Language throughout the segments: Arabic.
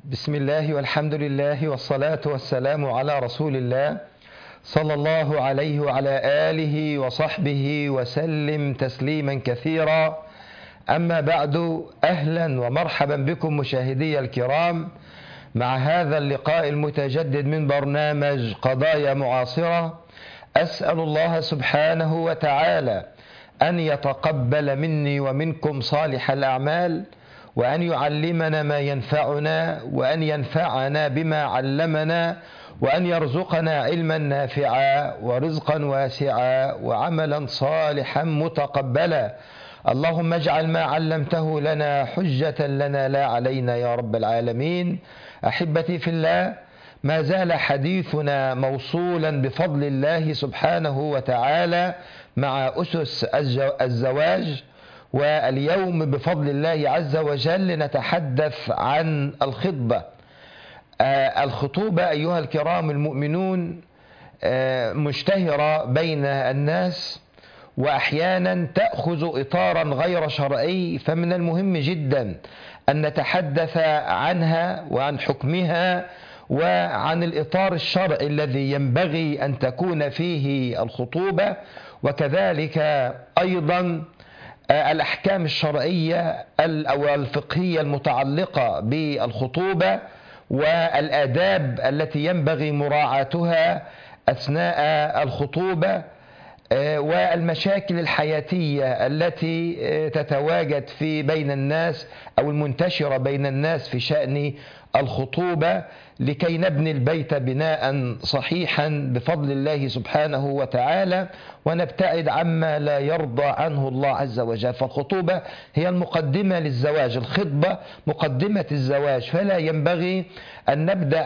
بسم الله والحمد لله والصلاة والسلام على رسول الله صلى الله عليه وعلى آله وصحبه وسلم تسليما كثيرا. أما بعد، أهلا ومرحبا بكم مشاهدي الكرام مع هذا اللقاء المتجدد من برنامج قضايا معاصرة. أسأل الله سبحانه وتعالى أن يتقبل مني ومنكم صالح الأعمال، وأن يعلمنا ما ينفعنا، وأن ينفعنا بما علمنا، وأن يرزقنا علما نافعا ورزقا واسعا وعملا صالحا متقبلا. اللهم اجعل ما علمته لنا حجة لنا لا علينا يا رب العالمين. أحبتي في الله، ما زال حديثنا موصولا بفضل الله سبحانه وتعالى مع أسس الزواج، واليوم بفضل الله عز وجل نتحدث عن الخطبة. الخطوبة أيها الكرام المؤمنون مشتهرة بين الناس، وأحيانا تأخذ إطارا غير شرعي، فمن المهم جدا أن نتحدث عنها وعن حكمها وعن الإطار الشرعي الذي ينبغي أن تكون فيه الخطوبة، وكذلك أيضا الأحكام الشرعية أو الفقهية المتعلقة بالخطوبة والآداب التي ينبغي مراعاتها أثناء الخطوبة، والمشاكل الحياتية التي تتواجد بين الناس أو المنتشرة بين الناس في شأن الخطوبة، لكي نبني البيت بناء صحيحا بفضل الله سبحانه وتعالى، ونبتعد عما لا يرضى عنه الله عز وجل. فالخطوبة هي المقدمة للزواج، الخطبة مقدمة الزواج، فلا ينبغي أن نبدأ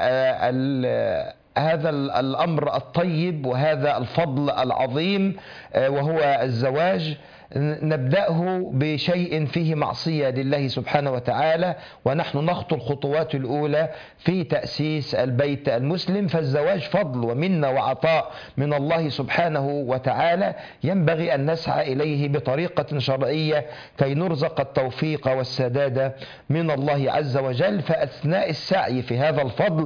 هذا الأمر الطيب وهذا الفضل العظيم وهو الزواج نبدأه بشيء فيه معصية لله سبحانه وتعالى، ونحن نخطو الخطوات الأولى في تأسيس البيت المسلم. فالزواج فضل ومنة وعطاء من الله سبحانه وتعالى، ينبغي أن نسعى إليه بطريقة شرعية كي نرزق التوفيق والسداد من الله عز وجل. فأثناء السعي في هذا الفضل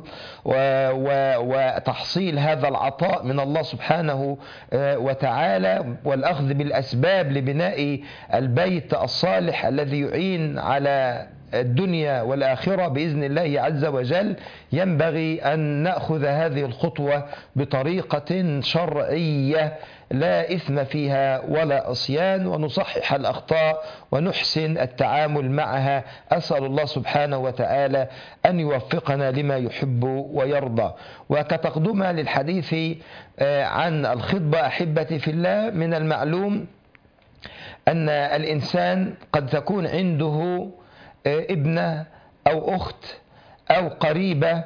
وتحصيل هذا العطاء من الله سبحانه وتعالى والأخذ بالأسباب لبناء البيت الصالح الذي يعين على الدنيا والآخرة بإذن الله عز وجل، ينبغي أن نأخذ هذه الخطوة بطريقة شرعية لا إثم فيها ولا عصيان، ونصحح الأخطاء ونحسن التعامل معها. أسأل الله سبحانه وتعالى أن يوفقنا لما يحب ويرضى. وكتقدمة للحديث عن الخطبة أحبتي في الله، من المعلوم أن الإنسان قد تكون عنده ابنة أو أخت أو قريبة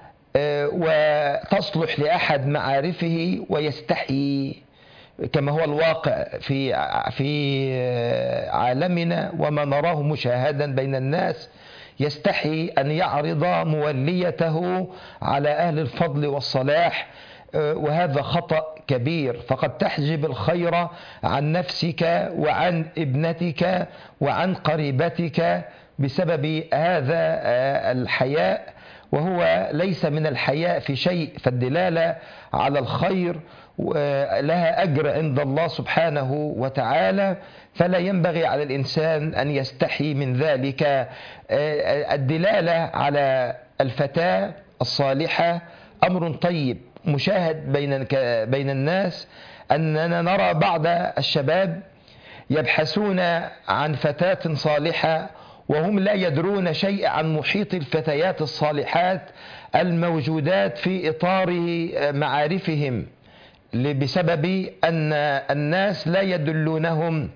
وتصلح لأحد معارفه ويستحي، كما هو الواقع في عالمنا وما نراه مشاهدا بين الناس، يستحي أن يعرض موليته على أهل الفضل والصلاح، وهذا خطأ كبير. فقد تحجب الخير عن نفسك وعن ابنتك وعن قريبتك بسبب هذا الحياء، وهو ليس من الحياء في شيء. فالدلالة على الخير لها أجر عند الله سبحانه وتعالى، فلا ينبغي على الإنسان أن يستحي من ذلك. الدلالة على الفتاة الصالحة أمر طيب مشاهد بين الناس، أننا نرى بعض الشباب يبحثون عن فتاة صالحة وهم لا يدرون شيء عن محيط الفتيات الصالحات الموجودات في إطار معارفهم، بسبب أن الناس لا يدلونهم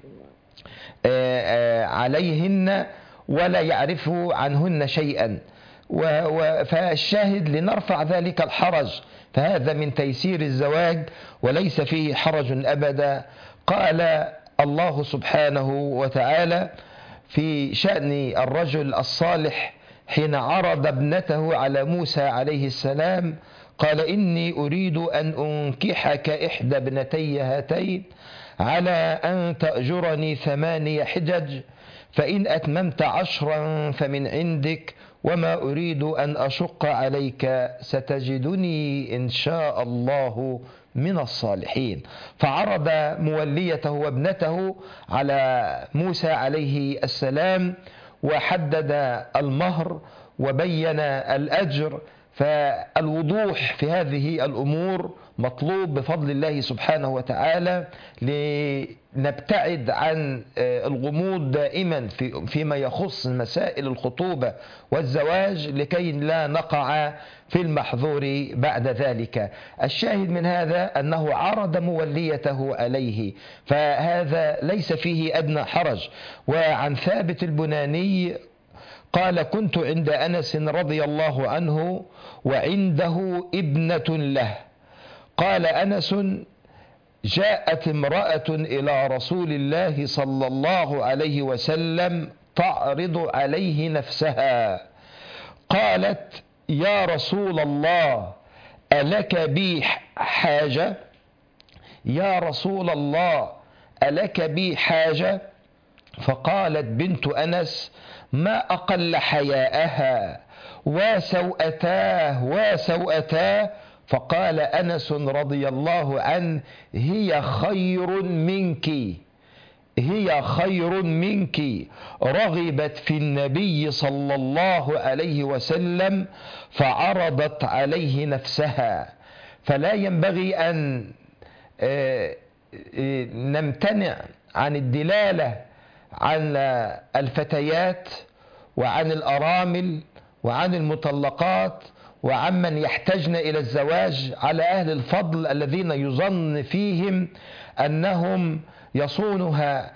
عليهن ولا يعرفوا عنهن شيئا. فالشاهد لنرفع ذلك الحرج، فهذا من تيسير الزواج وليس فيه حرج أبدا. قال الله سبحانه وتعالى في شأن الرجل الصالح حين عرض ابنته على موسى عليه السلام، قال: إني أريد أن أنكحك إحدى ابنتي هاتين على أن تأجرني 8 حجج، فإن أتممت 10 فمن عندك، وما أريد أن أشق عليك ستجدني إن شاء الله من الصالحين. فعرض موليته وابنته على موسى عليه السلام، وحدد المهر وبين الأجر. فالوضوح في هذه الأمور مطلوب بفضل الله سبحانه وتعالى، لنبتعد عن الغموض دائما فيما يخص مسائل الخطوبة والزواج، لكي لا نقع في المحظور بعد ذلك. الشاهد من هذا أنه عرض موليته عليه، فهذا ليس فيه أدنى حرج. وعن ثابت البناني قال: كنت عند أنس رضي الله عنه وعنده ابنة له. قال أنس: جاءت امرأة إلى رسول الله صلى الله عليه وسلم تعرض عليه نفسها. قالت: يا رسول الله ألك بي حاجة؟ يا رسول الله ألك بي حاجة؟ فقالت بنت أنس: ما أقل حياءها وسوءتاه وسوءتاه. فقال أنس رضي الله عنه: هي خير منك، هي خير منك، رغبت في النبي صلى الله عليه وسلم فعرضت عليه نفسها. فلا ينبغي أن نمتنع عن الدلالة عن الفتيات وعن الأرامل وعن المطلقات وعن من يحتاجن إلى الزواج على أهل الفضل الذين يظن فيهم أنهم يصونها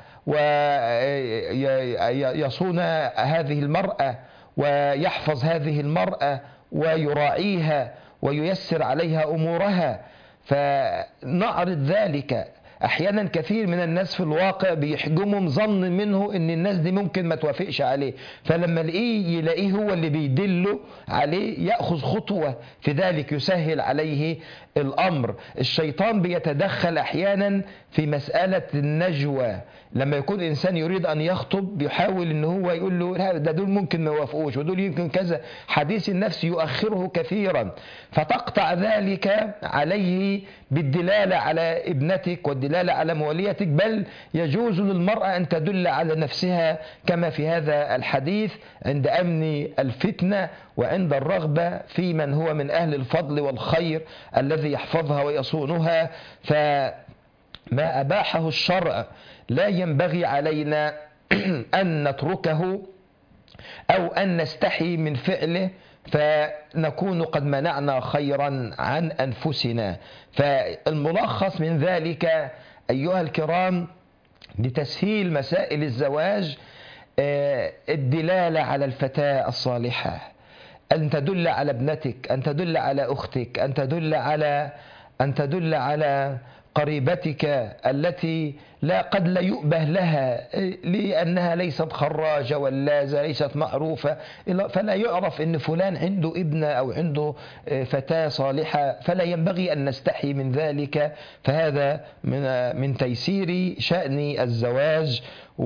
ويصون هذه المرأة ويحفظ هذه المرأة ويراعيها وييسر عليها أمورها. فنعرض ذلك. أحيانا كثير من الناس في الواقع بيحجمهم ظن منه أن الناس دي ممكن ما توافقش عليه، فلما يلاقيه هو اللي بيدله عليه يأخذ خطوة في ذلك، يسهل عليه الأمر. الشيطان بيتدخل أحيانا في مسألة النجوى. لما يكون إنسان يريد أن يخطب بيحاول أن هو يقول له ده دول ممكن ما يوافقوش ودول يمكن كذا، حديث النفس يؤخره كثيرا، فتقطع ذلك عليه بالدلالة على ابنتك والدلالة على موليتك. بل يجوز للمرأة أن تدل على نفسها كما في هذا الحديث عند أمن الفتنة وعند الرغبة في من هو من أهل الفضل والخير الذي يحفظها ويصونها. فما أباحه الشرع لا ينبغي علينا أن نتركه أو أن نستحي من فعله فنكون قد منعنا خيرا عن أنفسنا. فالملخص من ذلك أيها الكرام لتسهيل مسائل الزواج الدلالة على الفتاة الصالحة، أن تدل على ابنتك، أن تدل على أختك، أن تدل على قريبتك التي قد لا يؤبه لها لأنها ليست خراجة ولاذة، ليست معروفة، فلا يعرف أن فلان عنده ابنة أو عنده فتاة صالحة، فلا ينبغي أن نستحي من ذلك. فهذا من تيسير شأن الزواج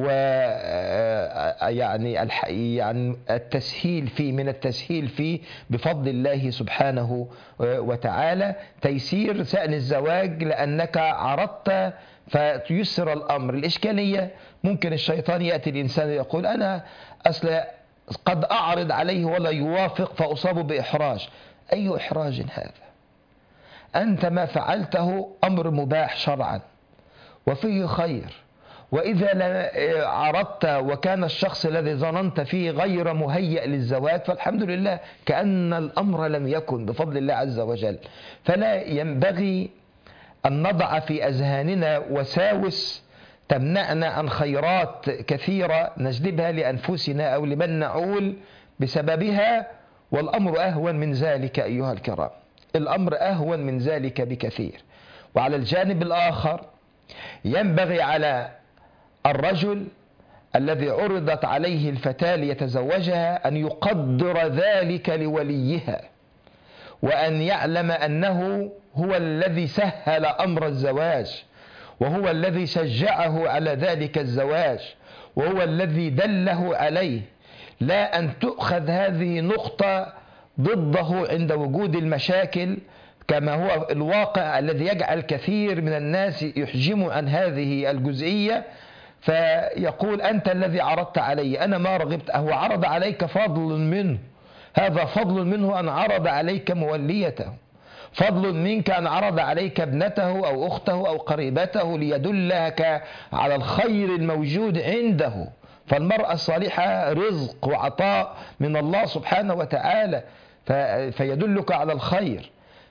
ويعني التسهيل فيه، من التسهيل فيه بفضل الله سبحانه وتعالى، تيسير شأن الزواج لأنك عرضت فتيسر الأمر. الإشكالية ممكن الشيطان يأتي الإنسان يقول أنا أصل قد أعرض عليه ولا يوافق فأصاب بإحراج. أي إحراج هذا؟ أنت ما فعلته أمر مباح شرعا وفيه خير، وإذا عرضت وكان الشخص الذي ظننت فيه غير مهيئ للزواج فالحمد لله كأن الأمر لم يكن بفضل الله عز وجل. فلا ينبغي أن نضع في أذهاننا وساوس تمنعنا عن خيرات كثيرة نجلبها لأنفسنا أو لمن نعول بسببها، والأمر أهون من ذلك أيها الكرام، الأمر أهون من ذلك بكثير. وعلى الجانب الآخر ينبغي على الرجل الذي عرضت عليه الفتاة ليتزوجها أن يقدر ذلك لوليها، وأن يعلم أنه هو الذي سهل أمر الزواج، وهو الذي شجعه على ذلك الزواج، وهو الذي دله عليه، لا أن تؤخذ هذه نقطة ضده عند وجود المشاكل، كما هو الواقع الذي يجعل كثير من الناس يحجموا عن هذه الجزئية، فيقول أنت الذي عرضت علي، أنا ما رغبت. هو عرض عليك فضل منه، هذا فضل منه أن عرض عليك موليته، فضل منك أن عرض عليك ابنته أو أخته أو قريبته ليدلك على الخير الموجود عنده. فالمرأة الصالحة رزق وعطاء من الله سبحانه وتعالى، فيدلك على الخير.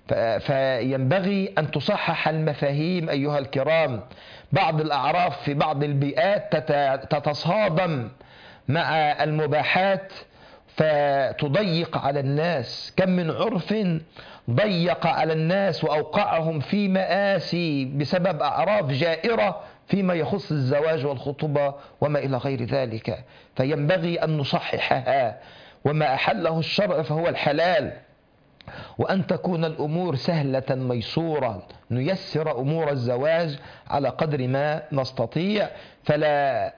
فينبغي أن تصحح المفاهيم أيها الكرام. بعض الأعراف في بعض البيئات تتصادم مع المباحات فتضيق على الناس. كم من عرف ضيق على الناس وأوقعهم في مآسي بسبب أعراف جائرة فيما يخص الزواج والخطوبة وما إلى غير ذلك. فينبغي أن نصححها، وما أحله الشرع فهو الحلال، وأن تكون الأمور سهلة ميسورة، نيسر أمور الزواج على قدر ما نستطيع. فلا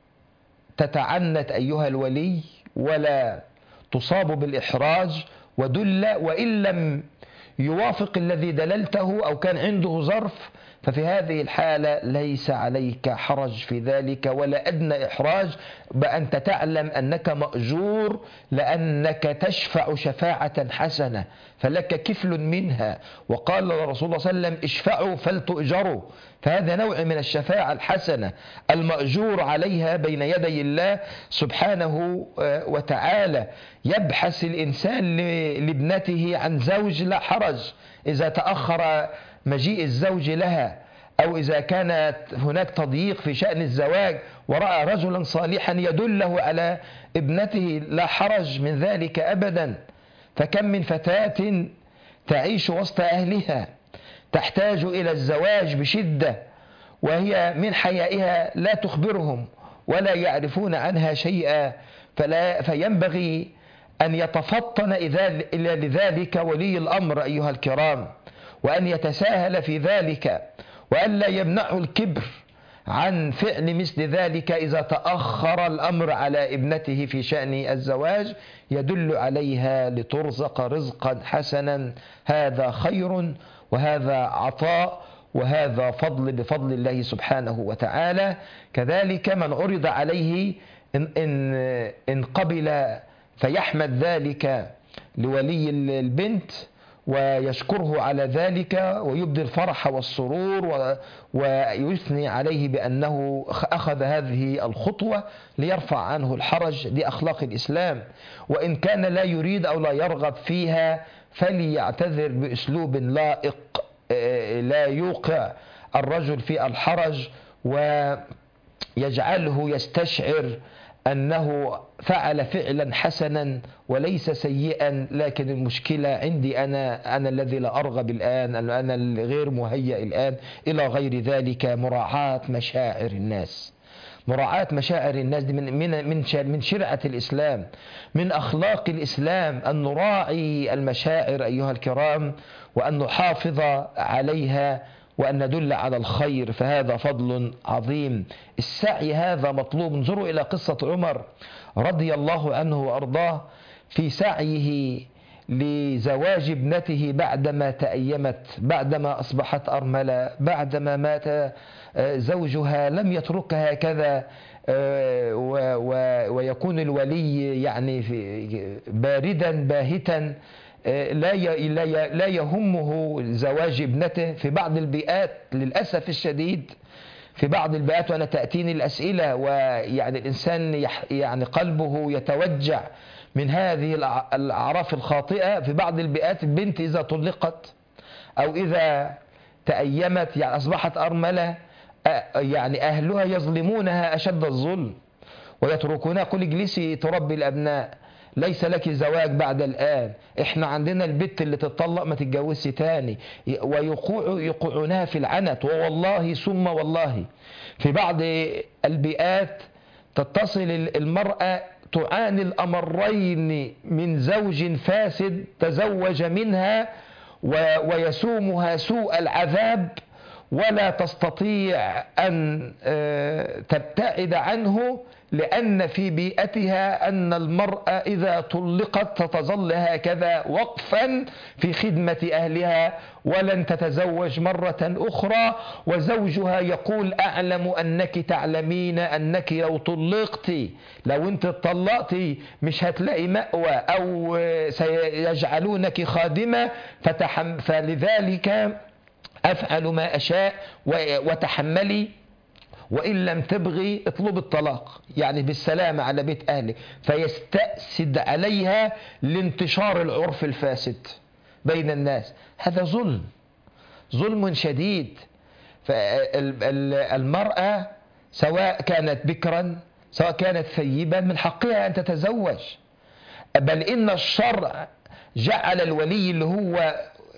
تتعنت أيها الولي ولا تصاب بالإحراج، وإن لم يوافق الذي دللته أو كان عنده ظرف، ففي هذه الحالة ليس عليك حرج في ذلك ولا أدنى إحراج، بأنت تعلم أنك مأجور لأنك تشفع شفاعة حسنة فلك كفل منها. وقال الرسول صلى الله عليه وسلم اشفعوا فلتؤجروا، فهذا نوع من الشفاعة الحسنة المأجور عليها بين يدي الله سبحانه وتعالى. يبحث الإنسان لابنته عن زوج، لا حرج إذا تأخر مجيء الزوج لها، أو إذا كانت هناك تضييق في شأن الزواج ورأى رجلا صالحا يدله على ابنته، لا حرج من ذلك أبدا. فكم من فتاة تعيش وسط أهلها تحتاج إلى الزواج بشدة، وهي من حيائها لا تخبرهم ولا يعرفون عنها شيئا، فينبغي أن يتفطن إلى لذلك ولي الأمر أيها الكرام، وأن يتساهل في ذلك، وأن لا يمنعه الكبر عن فعل مثل ذلك إذا تأخر الأمر على ابنته في شأن الزواج، يدل عليها لترزق رزقا حسنا. هذا خير وهذا عطاء وهذا فضل بفضل الله سبحانه وتعالى. كذلك من عرض عليه إن قبل فيحمد ذلك لولي البنت ويشكره على ذلك ويبدي الفرح والسرور ويثني عليه بأنه أخذ هذه الخطوة ليرفع عنه الحرج. دي أخلاق الإسلام. وإن كان لا يريد أو لا يرغب فيها فليعتذر بأسلوب لائق لا يوقع الرجل في الحرج ويجعله يستشعر أنه فعل فعلا حسنا وليس سيئا، لكن المشكلة عندي أنا الذي لا أرغب الآن، أنا الغير مهيأ الآن، إلى غير ذلك. مراعاة مشاعر الناس، مراعاة مشاعر الناس دي من شرعة الإسلام، من أخلاق الإسلام، أن نراعي المشاعر أيها الكرام وأن نحافظ عليها وأن ندل على الخير، فهذا فضل عظيم. السعي هذا مطلوب. انظروا إلى قصة عمر رضي الله عنه وأرضاه في سعيه لزواج ابنته بعدما تأيمت، بعدما أصبحت أرملة، بعدما مات زوجها، لم يتركها هكذا ويكون الولي يعني باردا باهتا لا يهمه زواج ابنته. في بعض البيئات للأسف الشديد، في بعض البيئات، وأنا تأتيني الأسئلة ويعني الإنسان يعني قلبه يتوجع من هذه الأعراف الخاطئة. في بعض البيئات البنت إذا طلقت أو إذا تأيمت يعني أصبحت أرملة، يعني أهلها يظلمونها أشد الظلم ويتركونها، قل اجلسي تربي الأبناء، ليس لك زواج بعد الآن، احنا عندنا البت اللي تتطلق ما تتجوزش تاني، ويوقعونها في العنت. ووالله ثم والله في بعض البيئات تتصل المرأة تعاني الأمرين من زوج فاسد تزوج منها ويسومها سوء العذاب، ولا تستطيع أن تبتعد عنه، لأن في بيئتها أن المرأة إذا طلقت ستظل هكذا وقفا في خدمة أهلها ولن تتزوج مرة أخرى. وزوجها يقول: أعلم أنك تعلمين أنك لو طلقتي، لو أنت اتطلقتي مش هتلاقي مأوى أو سيجعلونك خادمة، فلذلك أفعل ما أشاء وتحملي، وإن لم تبغي اطلب الطلاق، يعني بالسلامة على بيت أهلك. فيستأسد عليها لانتشار العرف الفاسد بين الناس. هذا ظلم شديد. فالمرأة سواء كانت بكرا سواء كانت ثيبا من حقها أن تتزوج، بل إن الشرع جعل الولي اللي هو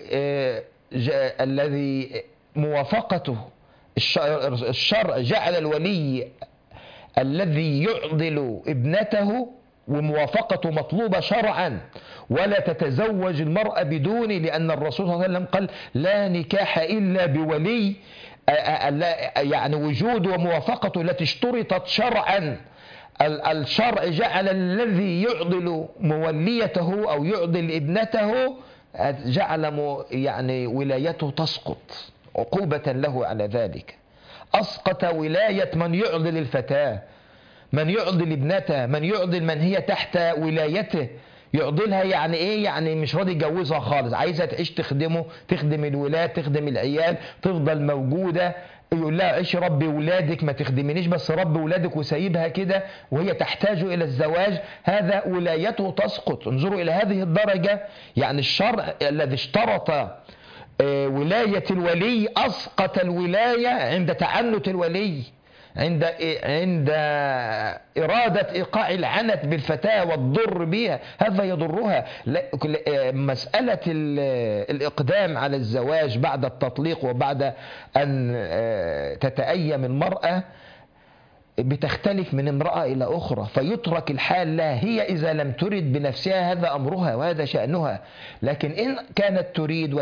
الذي موافقته، الشرع جعل الولي الذي يعضل ابنته وموافقته مطلوبة شرعا، ولا تتزوج المرأة بدونه، لأن الرسول صلى الله عليه وسلم قال: لا نكاح إلا بولي، يعني وجود وموافقته التي اشترطت شرعا. الشرع جعل الذي يعضل موليته أو يعضل ابنته جعل يعني ولايته تسقط عقوبة له على ذلك. أسقط ولاية من يعضل الفتاة، من يعضل ابنته، من يعضل من هي تحت ولايته. يعضلها يعني إيه؟ يعني مش راضي يجوزها خالص، عايزة تعيش تخدمه، تخدم الولاد، تخدم العيال، تفضل موجودة. يقول لها: عيشي ربي ولادك، ما تخدمينيش، بس ربي ولادك، وسايبها كده وهي تحتاج إلى الزواج. هذا ولايته تسقط. انظروا إلى هذه الدرجة. يعني الشرع الذي اشترط ولاية الولي أسقط الولاية عند تعنت الولي، عند إرادة إيقاع العنت بالفتاة والضر بها. هذا يضرها. مسألة الإقدام على الزواج بعد التطليق وبعد أن تتأيم المرأة بتختلف من امرأة إلى أخرى، فيترك الحال لها. هي إذا لم ترد بنفسها هذا أمرها وهذا شأنها، لكن إن كانت تريد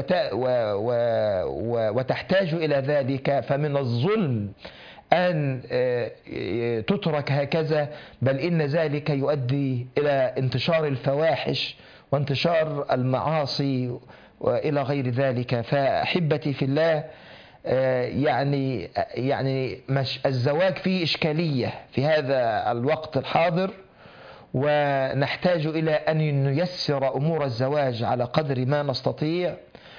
وتحتاج إلى ذلك فمن الظلم أن تترك هكذا، بل إن ذلك يؤدي إلى انتشار الفواحش وانتشار المعاصي وإلى غير ذلك. فأحبتي في الله، يعني الزواج فيه إشكالية في هذا الوقت الحاضر، ونحتاج إلى أن نيسر أمور الزواج على قدر ما نستطيع.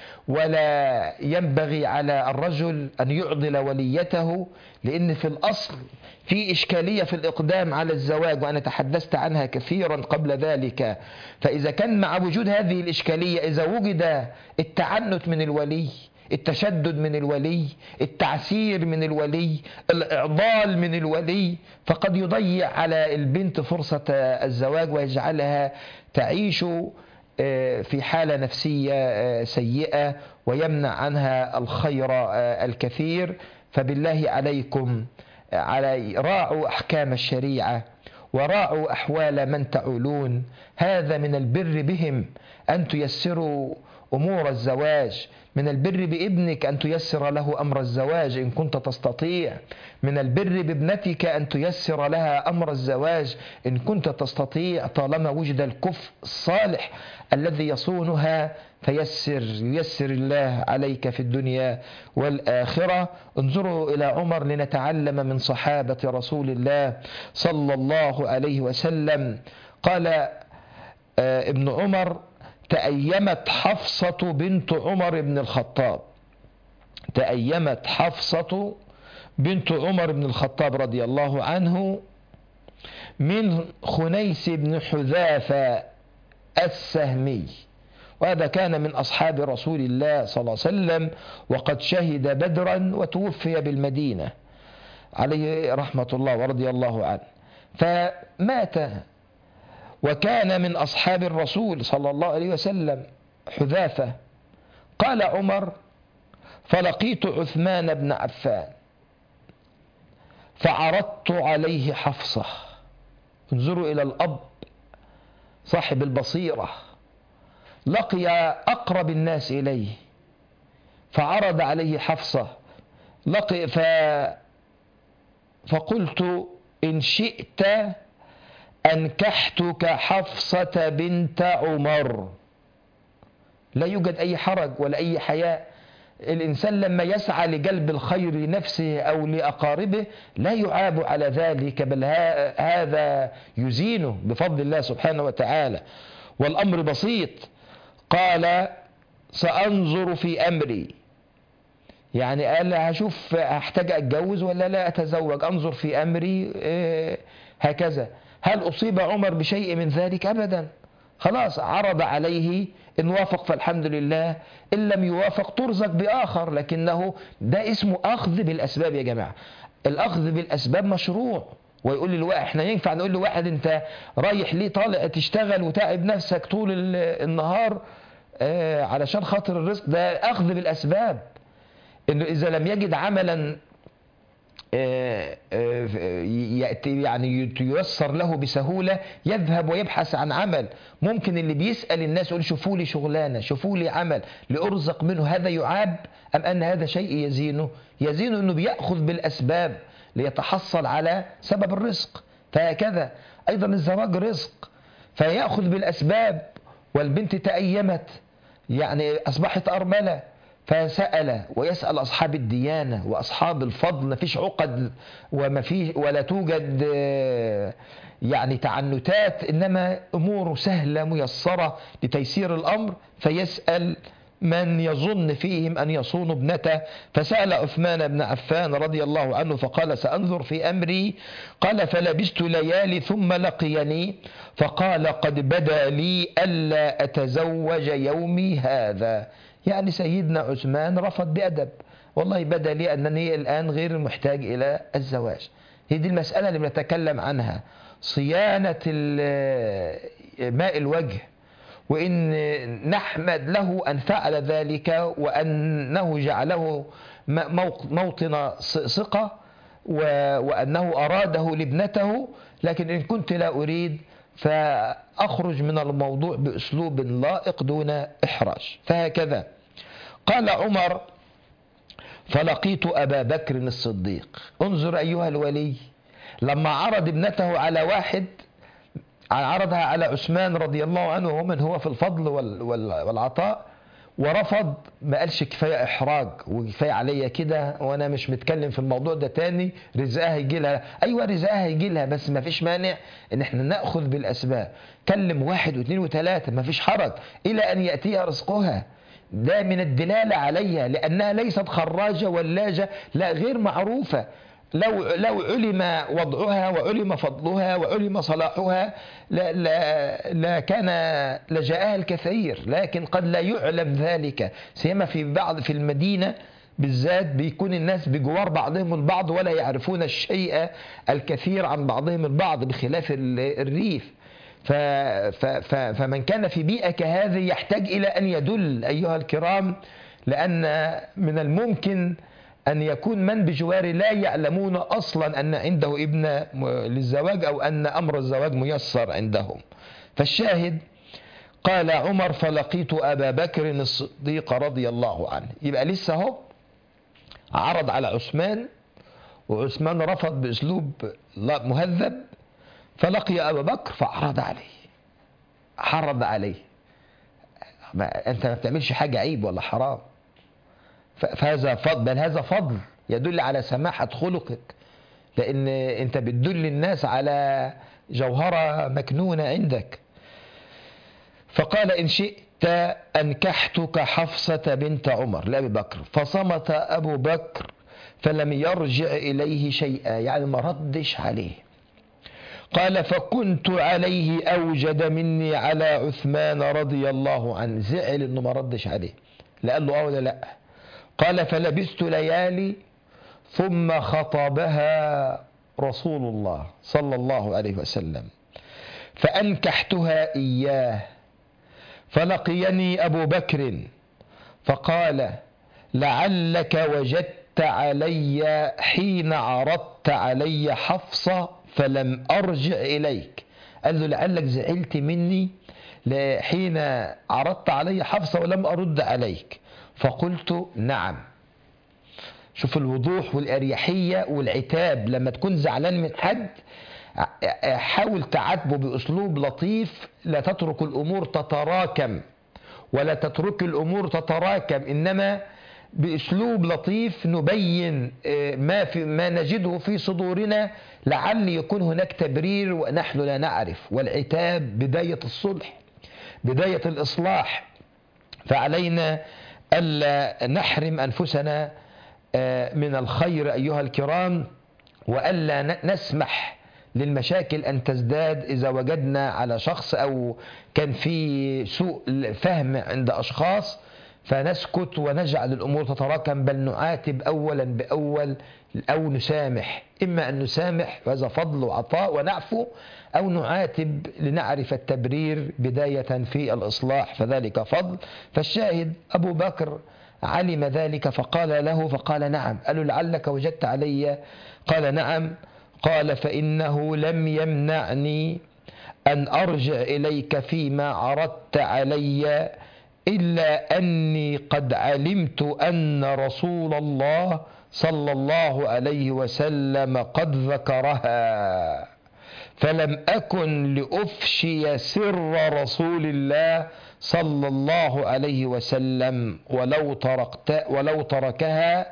ولا ينبغي على الرجل أن يعضل وليته، لأن في الأصل في إشكالية في الإقدام على الزواج، وأنا تحدثت عنها كثيرا قبل ذلك. فإذا كان مع وجود هذه الإشكالية، إذا وجد التعنت من الولي، التشدد من الولي، التعسير من الولي، الإعضال من الولي، فقد يضيع على البنت فرصة الزواج ويجعلها تعيش في حالة نفسية سيئة، ويمنع عنها الخير الكثير. فبالله عليكم راعوا أحكام الشريعة وراعوا أحوال من تعولون. هذا من البر بهم أن تيسروا أمور الزواج، من البر بابنك أن تيسر له أمر الزواج إن كنت تستطيع، من البر بابنتك أن تيسر لها أمر الزواج إن كنت تستطيع، طالما وجد الكفء الصالح الذي يصونها. ييسر الله عليك في الدنيا والآخرة. انظروا إلى عمر لنتعلم من صحابة رسول الله صلى الله عليه وسلم. قال ابن عمر: تأيمت حفصة بنت عمر بن الخطاب، تأيمت حفصة بنت عمر بن الخطاب رضي الله عنه من خنيس بن حذافة السهمي، وهذا كان من أصحاب رسول الله صلى الله عليه وسلم، وقد شهد بدرا وتوفي بالمدينة عليه رحمة الله ورضي الله عنه. فمات وكان من أصحاب الرسول صلى الله عليه وسلم حذافة. قال عمر: فلقيت عثمان بن عفان فعرضت عليه حفصة. انظروا إلى الأب صاحب البصيرة، لقي أقرب الناس إليه فعرض عليه حفصة لقي فقلت إن شئت أنكحتك حفصة بنت عمر. لا يوجد أي حرج ولا أي حياء. الإنسان لما يسعى لجلب الخير لنفسه أو لأقاربه لا يعاب على ذلك، بل هذا يزينه بفضل الله سبحانه وتعالى، والأمر بسيط. قال سأنظر في أمري، يعني قال هشوف هحتاج أتجوز ولا لا أتزوج، أنظر في أمري هكذا. هل أصيب عمر بشيء من ذلك؟ أبدا. خلاص عرض عليه، إن وافق فالحمد لله، إن لم يوافق ترزق بآخر. لكنه ده اسمه أخذ بالأسباب يا جماعة. الأخذ بالأسباب مشروع. ويقول لي احنا ينفع نقول لواحد انت رايح ليه طالع تشتغل وتعب نفسك طول النهار علشان خاطر الرزق؟ ده أخذ بالأسباب. إنه إذا لم يجد عملا يأتي يعني ييسر له بسهولة يذهب ويبحث عن عمل. ممكن اللي بيسأل الناس يقول شوفوا لي شغلانة، شوفوا لي عمل لأرزق منه، هذا يعاب أم أن هذا شيء يزينه؟ يزينه أنه بيأخذ بالأسباب ليتحصل على سبب الرزق. فهكذا أيضا الزواج رزق، فيأخذ بالأسباب. والبنت تأيمت، يعني أصبحت أرملة، فسأل ويسأل أصحاب الديانة وأصحاب الفضل. ما فيش عقد ولا توجد يعني تعنتات، إنما أمور سهلة ميسرة لتيسير الأمر. فيسأل من يظن فيهم أن يصونوا ابنته، فسأل عثمان بن عفان رضي الله عنه فقال سأنظر في أمري. قال فلبست ليالي ثم لقيني فقال قد بدا لي ألا أتزوج يومي هذا. يعني سيدنا عثمان رفض بأدب، والله بدا لي أنني الآن غير محتاج إلى الزواج. هي دي المسألة اللي بنتكلم عنها، صيانة ماء الوجه، وإن نحمد له أن فعل ذلك وأنه جعله موطن ثقة وأنه أراده لابنته. لكن إن كنت لا أريد فأخرج من الموضوع بأسلوب لائق دون إحراج. فهكذا قال عمر فلقيت أبا بكر الصديق. انظر أيها الولي، لما عرض ابنته على واحد عرضها على عثمان رضي الله عنه ومن هو في الفضل والعطاء، ورفض. ما قالش كفاية إحراج وكفاية عليا كده وأنا مش متكلم في الموضوع ده تاني، رزقها يجي لها. أيوة رزقها يجي لها، بس ما فيش مانع إن احنا نأخذ بالأسباب. كلم واحد واثنين وثلاثة، ما فيش حرج إلى أن يأتيها رزقها. ده من الدلالة عليها، لأنها ليست خراجة ولاجة، لا غير معروفة. لو علم وضعها وعلم فضلها وعلم صلاحها لا كان لجاءها الكثير، لكن قد لا يعلم ذلك. سيما في المدينة بالذات بيكون الناس بجوار بعضهم البعض ولا يعرفون الشيء الكثير عن بعضهم البعض، بخلاف الريف. فمن كان في بيئة كهذه يحتاج إلى أن يدل أيها الكرام، لأن من الممكن أن يكون من بجواره لا يعلمون أصلا أن عنده ابن للزواج أو أن أمر الزواج ميسر عندهم. فالشاهد قال عمر فلقيت أبا بكر الصديق رضي الله عنه. يبقى لسه هو عرض على عثمان، وعثمان رفض بأسلوب مهذب، فلقي أبا بكر فعرض عليه. أنت ما بتعملش حاجة عيب ولا حرام، فهذا فضل، بل هذا فضل يدل على سماحة خلقك، لأن أنت بتدل الناس على جوهرة مكنونة عندك. فقال إن شئت أنكحتك حفصة بنت عمر لأبي بكر. فصمت أبو بكر فلم يرجع إليه شيئا، يعني ما ردش عليه. قال فكنت عليه أوجد مني على عثمان رضي الله عنه. زعل إنه ما ردش عليه، لا قال له أو لا. قال فلبثت ليالي ثم خطبها رسول الله صلى الله عليه وسلم فأنكحتها إياه. فلقيني أبو بكر فقال لعلك وجدت علي حين عرضت علي حفصة فلم أرجع إليك. قال له لعلك زعلت مني حين عرضت علي حفصة ولم أرد عليك. فقلت نعم. شوف الوضوح والأريحية والعتاب. لما تكون زعلان من حد حاول تعاتبه بأسلوب لطيف، لا تترك الأمور تتراكم ولا تترك الأمور تتراكم، إنما بأسلوب لطيف نبين ما نجده في صدورنا، لعل يكون هناك تبرير ونحن لا نعرف. والعتاب بداية الصلح، بداية الإصلاح. فعلينا ألا نحرم أنفسنا من الخير أيها الكرام، وألا نسمح للمشاكل أن تزداد إذا وجدنا على شخص أو كان في سوء فهم عند أشخاص، فنسكت ونجعل الأمور تتراكم، بل نعاتب أولا بأول أو نسامح. إما أن نسامح وهذا فضل وعطاء ونعفو، أو نعاتب لنعرف التبرير بداية في الإصلاح، فذلك فضل. فالشاهد أبو بكر علم ذلك فقال له، فقال نعم. قالوا لعلك وجدت علي؟ قال نعم. قال فإنه لم يمنعني أن أرجع إليك فيما عرضت علي، إلا أني قد علمت أن رسول الله صلى الله عليه وسلم قد ذكرها، فلم أكن لأفشي سر رسول الله صلى الله عليه وسلم، ولو تركها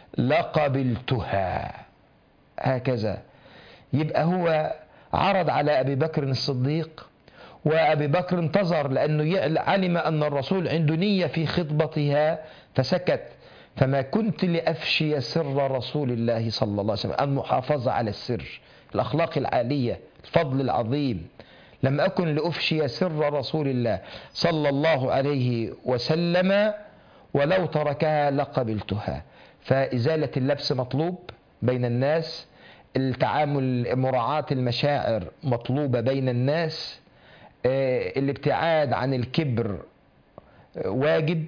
لقبلتها. هكذا يبقى هو عرض على أبي بكر الصديق، وأبي بكر انتظر لأنه علم أن الرسول عنده نية في خطبتها فسكت. فما كنت لأفشي سر رسول الله صلى الله عليه وسلم، المحافظة على السر، الأخلاق العالية، الفضل العظيم. لم أكن لأفشي سر رسول الله صلى الله عليه وسلم، ولو تركها لقبلتها. فإزالة اللبس مطلوب بين الناس، التعامل مراعاة المشاعر مطلوبة بين الناس، الابتعاد عن الكبر واجب،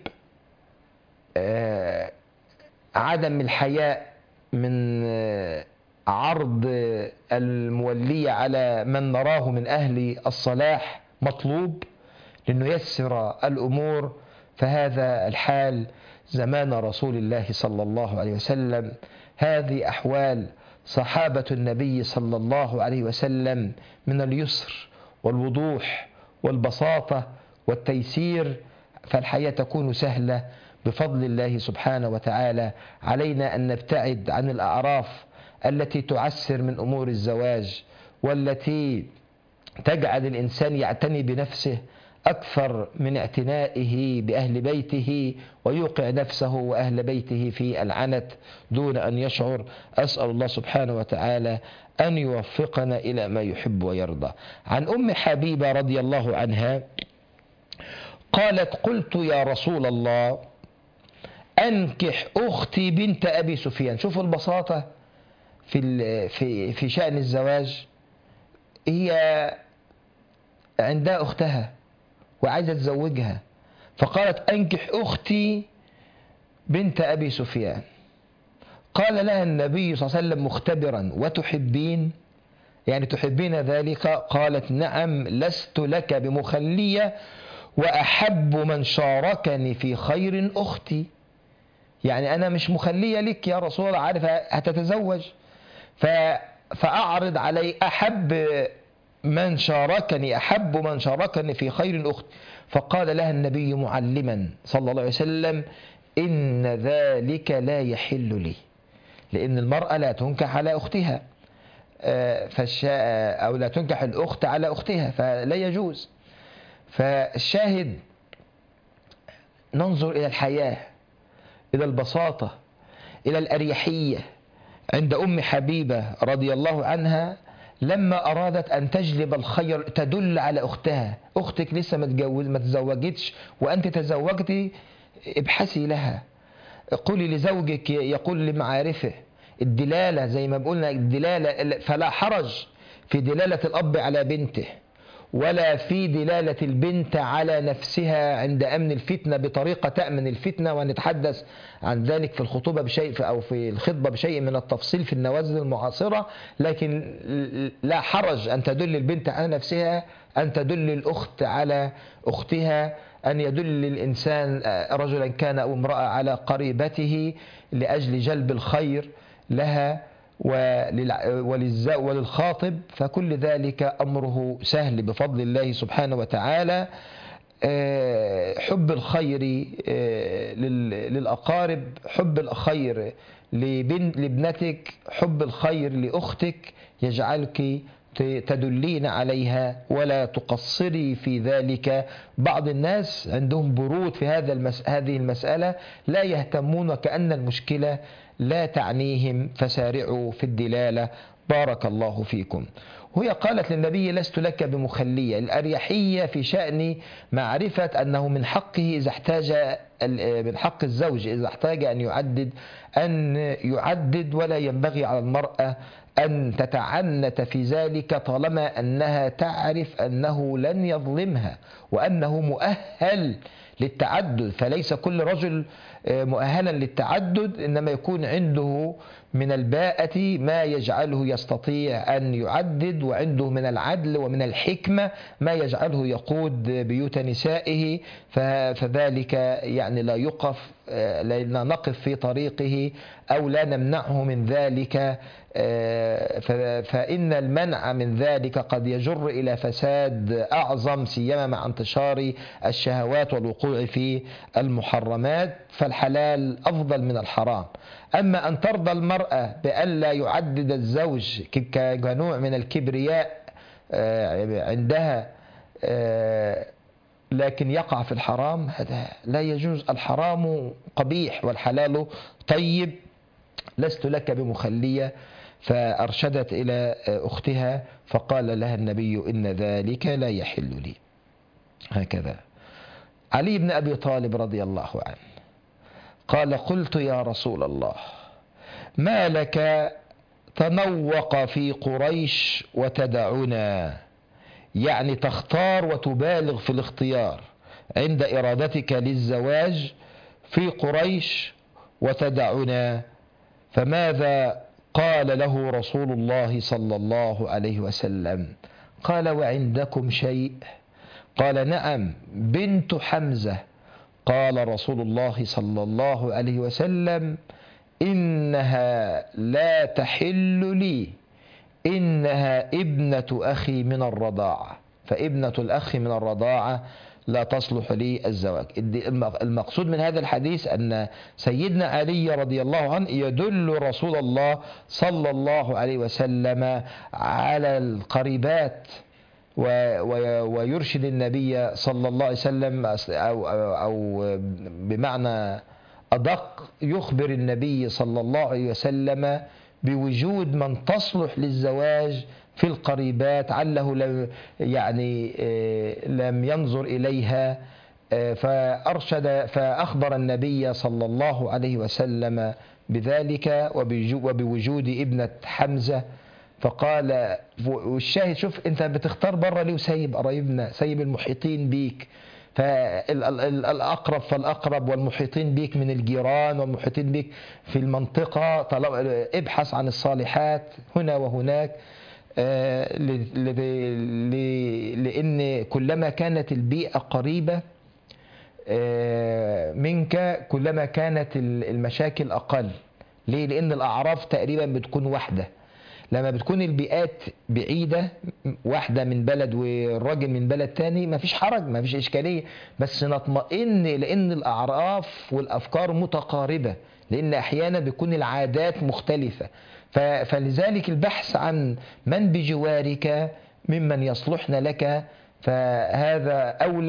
عدم الحياء من عرض المولية على من نراه من أهل الصلاح مطلوب، لأنه يسر الأمور. فهذا الحال زمان رسول الله صلى الله عليه وسلم، هذه أحوال صحابة النبي صلى الله عليه وسلم من اليسر والوضوح والبساطة والتيسير، فالحياة تكون سهلة بفضل الله سبحانه وتعالى. علينا أن نبتعد عن الأعراف التي تعسر من أمور الزواج، والتي تجعل الإنسان يعتني بنفسه أكثر من اعتنائه بأهل بيته، ويوقع نفسه وأهل بيته في العنت دون أن يشعر. أسأل الله سبحانه وتعالى أن يوفقنا إلى ما يحب ويرضى. عن أم حبيبة رضي الله عنها قالت: قلت يا رسول الله أنكح أختي بنت أبي سفيان. شوفوا البساطة في شأن الزواج. هي عندها أختها وعايزة تزوجها، فقالت: أنكح أختي بنت أبي سفيان. قال لها النبي صلى الله عليه وسلم مختبرا: وتحبين؟ يعني تحبين ذلك؟ قالت: نعم، لست لك بمخلية، وأحب من شاركني في خير أختي. يعني أنا مش مخلية لك يا رسول الله، عارف هتتزوج، فأعرض علي أحب من شاركني في خير أختي. فقال لها النبي معلما صلى الله عليه وسلم: إن ذلك لا يحل لي، لأن المرأة لا تنكح على أختها، أو لا تنكح الأخت على أختها، فلا يجوز. فالشاهد ننظر إلى الحياة، إلى البساطة، إلى الأريحية عند أم حبيبة رضي الله عنها، لما أرادت أن تجلب الخير تدل على أختها: أختك لسه ما تزوجتش وأنت تزوجتي، ابحثي لها، قولي لزوجك يقول لمعارفه. الدلالة زي ما بقولنا، الدلالة، فلا حرج في دلالة الأب على بنته، ولا في دلالة البنت على نفسها عند أمن الفتنة بطريقة تأمن الفتنة، ونتحدث عن ذلك في الخطوبة بشيء أو في الخطبة بشيء من التفصيل في النوازل المعاصرة. لكن لا حرج أن تدل البنت على نفسها، أن تدل الأخت على أختها، أن يدل الإنسان رجلا كان أو امرأة على قريبته لأجل جلب الخير لها وللخاطب. فكل ذلك أمره سهل بفضل الله سبحانه وتعالى. حب الخير للأقارب، حب الخير لابنتك، حب الخير لأختك يجعلك تدلين عليها ولا تقصري في ذلك. بعض الناس عندهم برود في هذه المسألة، لا يهتمون، كأن المشكلة لا تعنيهم، فسارعوا في الدلالة. بارك الله فيكم. وهي قالت للنبي: لست لك بمخلية. الأريحية في شأن معرفة أنه من حقه إذا احتاج، من حق الزوج إذا احتاج أن يعدد، ولا ينبغي على المرأة أن تتعنت في ذلك طالما أنها تعرف أنه لن يظلمها وأنه مؤهل للتعدد. فليس كل رجل مؤهلا للتعدد، إنما يكون عنده من الباءة ما يجعله يستطيع أن يعدد، وعنده من العدل ومن الحكمة ما يجعله يقود بيوت نسائه. فذلك يعني لا نقف في طريقه أو لا نمنعه من ذلك، فإن المنع من ذلك قد يجر إلى فساد أعظم، سيما مع انتشار الشهوات والوقوع في المحرمات. فالحلال أفضل من الحرام. أما أن ترضى المرأة بألا يعدد الزوج كنوع من الكبرياء عندها، لكن يقع في الحرام، هذا لا يجوز. الحرام قبيح والحلال طيب. لست لك بمخلية. فأرشدت إلى أختها، فقال لها النبي: إن ذلك لا يحل لي. هكذا. علي بن أبي طالب رضي الله عنه قال: قلت يا رسول الله، ما لك تنوق في قريش وتدعنا، يعني تختار وتبالغ في الاختيار عند إرادتك للزواج في قريش وتدعنا، فماذا قال له رسول الله صلى الله عليه وسلم؟ قال: وعندكم شيء؟ قال: نعم، بنت حمزة. قال رسول الله صلى الله عليه وسلم: إنها لا تحل لي، إنها ابنة أخي من الرضاعة، فابنة الأخ من الرضاعة لا تصلح لي الزواج. المقصود من هذا الحديث أن سيدنا علي رضي الله عنه يدل رسول الله صلى الله عليه وسلم على القريبات، ويرشد النبي صلى الله عليه وسلم، أو بمعنى أدق يخبر النبي صلى الله عليه وسلم بوجود من تصلح للزواج في القريبات، عله لم ينظر إليها. فأخبر النبي صلى الله عليه وسلم بذلك وبوجود ابنة حمزة. فقال، والشاهد شوف انت بتختار بره ليه وسايب قرايبنا، سايب المحيطين بيك، فالأقرب فالأقرب والمحيطين بيك من الجيران والمحيطين بيك في المنطقة، ابحث عن الصالحات هنا وهناك، لأن كلما كانت البيئة قريبة منك كلما كانت المشاكل أقل. ليه؟ لأن الأعراف تقريبا بتكون واحدة. لما بتكون البيئات بعيدة، واحدة من بلد والراجل من بلد تاني، ما فيش حرج، ما فيش إشكالية، بس نطمئن لأن الأعراف والأفكار متقاربة، لأن أحيانا بيكون العادات مختلفة. فلذلك البحث عن من بجوارك ممن يصلحن لك، فهذا أولى.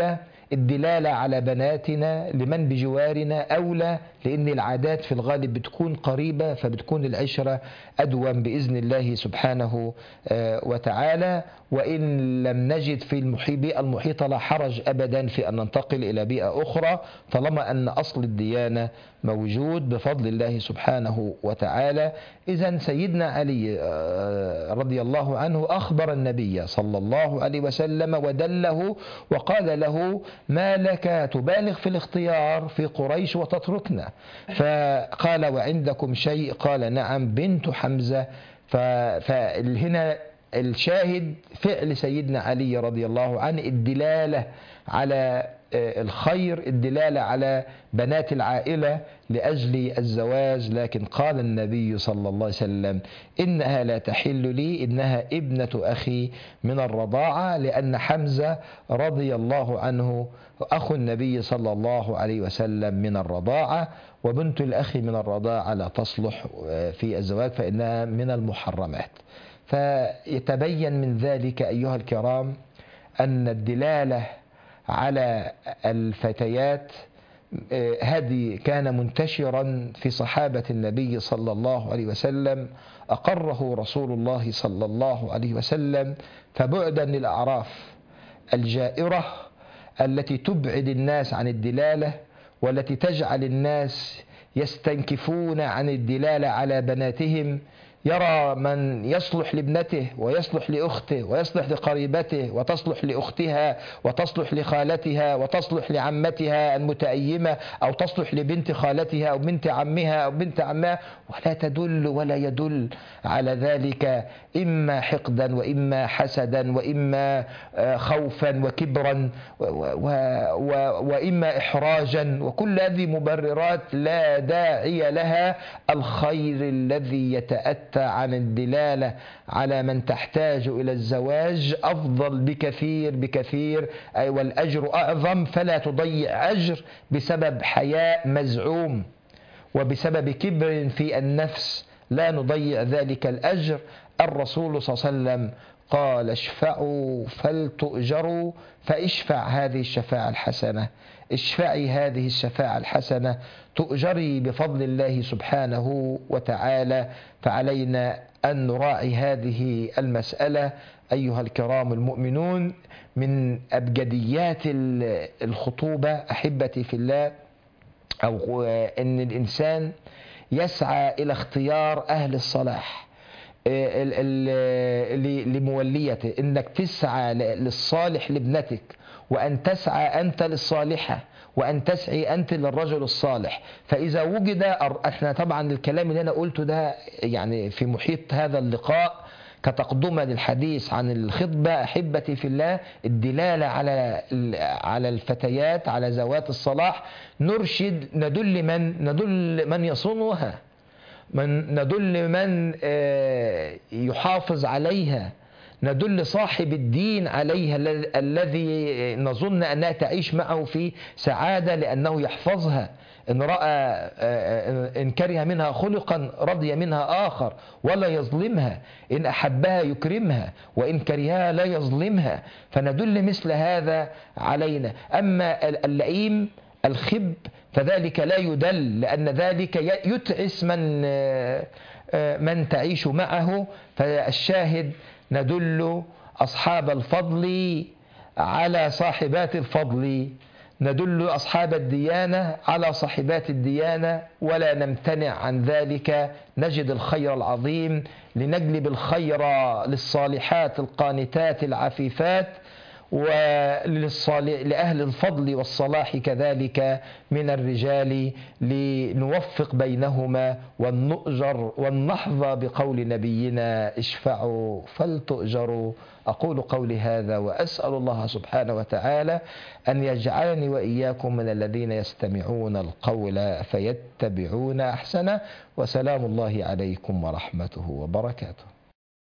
الدلالة على بناتنا لمن بجوارنا أولى، لأن العادات في الغالب بتكون قريبة، فبتكون العشرة أدوم بإذن الله سبحانه وتعالى. وإن لم نجد في البيئة المحيطة لا حرج أبدا في أن ننتقل إلى بيئة أخرى، طالما أن أصل الديانة موجود بفضل الله سبحانه وتعالى. إذن سيدنا علي رضي الله عنه أخبر النبي صلى الله عليه وسلم ودله وقال له: ما لك تبالغ في الاختيار في قريش وتتركنا؟ فقال: وعندكم شيء؟ قال: نعم، بنت حمزة. فهنا الشاهد فعل سيدنا علي رضي الله عنه، الدلالة على الخير، الدلالة على بنات العائلة لأجل الزواج. لكن قال النبي صلى الله عليه وسلم: إنها لا تحل لي، إنها ابنة أخي من الرضاعة، لأن حمزة رضي الله عنه أخو النبي صلى الله عليه وسلم من الرضاعة، وبنت الأخ من الرضاعة لا تصلح في الزواج فإنها من المحرمات. فيتبين من ذلك أيها الكرام أن الدلالة على الفتيات هدي كان منتشرا في صحابة النبي صلى الله عليه وسلم، أقره رسول الله صلى الله عليه وسلم. فبعدا للأعراف الجائرة التي تبعد الناس عن الدلالة، والتي تجعل الناس يستنكفون عن الدلالة على بناتهم، يرى من يصلح لابنته ويصلح لأخته ويصلح لقريبته وتصلح لأختها وتصلح لخالتها وتصلح لعمتها المتأيمة، أو تصلح لبنت خالتها أو بنت عمها أو بنت عمها، ولا تدل ولا يدل على ذلك إما حقدا وإما حسدا وإما خوفا وكبرا وإما إحراجا، وكل هذه مبررات لا داعي لها. الخير الذي يتأتى عن الدلالة على من تحتاج إلى الزواج أفضل بكثير بكثير، أي والأجر أعظم. فلا تضيع أجر بسبب حياء مزعوم وبسبب كبر في النفس، لا نضيع ذلك الأجر. الرسول صلى الله عليه وسلم قال: اشفعوا فلتؤجروا، فاشفع هذه الشفاعة الحسنة، اشفعي هذه الشفاعة الحسنة تؤجري بفضل الله سبحانه وتعالى. فعلينا أن نراعي هذه المسألة أيها الكرام المؤمنون. من أبجديات الخطوبة أحبتي في الله، أو أن الإنسان يسعى إلى اختيار أهل الصلاح لموليته، إنك تسعى للصالح لابنتك، وأن تسعى أنت للصالحة، وأن تسعي أنت للرجل الصالح. فإذا وجد، احنا طبعا الكلام اللي أنا قلته ده يعني في محيط هذا اللقاء كتقدمة للحديث عن الخطبة أحبتي في الله، الدلالة على الفتيات على ذوات الصلاح، نرشد، ندل من يصونها، ندل من يحافظ عليها، ندل صاحب الدين عليها الذي نظن أنها تعيش معه في سعادة لأنه يحفظها. إن رأى إن كره منها خلقا رضي منها آخر ولا يظلمها، إن أحبها يكرمها وإن كرهها لا يظلمها. فندل مثل هذا علينا. أما اللئيم الخب فذلك لا يدل، لأن ذلك يتعس من تعيش معه. فالشاهد ندل أصحاب الفضل على صاحبات الفضل، ندل أصحاب الديانة على صاحبات الديانة، ولا نمتنع عن ذلك. نجد الخير العظيم، لنجلب الخير للصالحات القانتات العفيفات، ولأهل الفضل والصلاح كذلك من الرجال، لنوفق بينهما والنؤجر والنحظى بقول نبينا: اشفعوا فلتؤجروا. أقول قولي هذا وأسأل الله سبحانه وتعالى أن يجعلني وإياكم من الذين يستمعون القول فيتبعون أحسنه. وسلام الله عليكم ورحمته وبركاته.